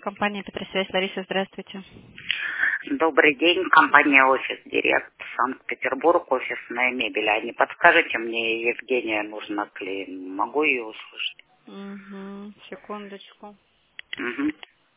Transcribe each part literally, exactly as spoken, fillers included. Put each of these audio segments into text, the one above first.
Компания Петросвязь. Лариса, здравствуйте. Добрый день, компания «Офис Директ», Санкт-Петербург, офисная мебель. А не подскажете мне, Евгения нужна клей? Могу ее услышать? Угу, секундочку. Угу.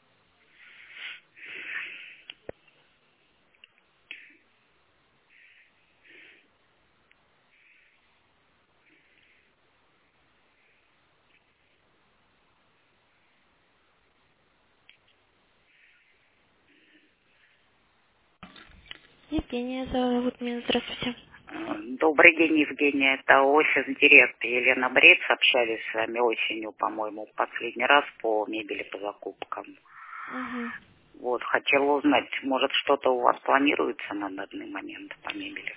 Евгения зовут меня. Здравствуйте. Добрый день, Евгения. Это «Офис Директ». Елена Брец. Общались с вами осенью, по-моему, последний раз по мебели, по закупкам. Угу. Вот, хотела узнать, может, что-то у вас планируется на данный момент по мебели?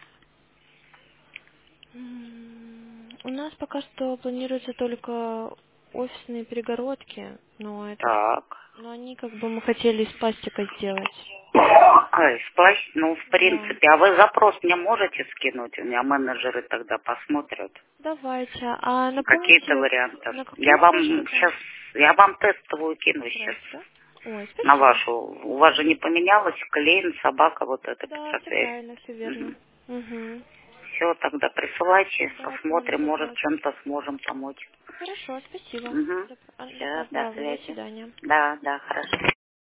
У нас пока что планируются только офисные перегородки, но это, Так. но они как бы мы хотели из пластика сделать. А, из плащ- ну, в Да. принципе. А вы запрос мне можете скинуть? У меня менеджеры тогда посмотрят. Давайте. А Какие-то напомните, варианты. на Я какую вам почту там? сейчас, я вам тестовую кину сейчас Сразу, да? Ой, на спасибо. вашу. У вас же не поменялось клейн, собака, вот это Да, все Петросвязь. правильно, все верно. Угу. Все, тогда присылайте, Да, отправлю посмотрим, может, запрос. чем-то сможем помочь. Хорошо, спасибо. Угу. Доп- а- Все, до Отправлю. До связи. свидания. Да, да, хорошо.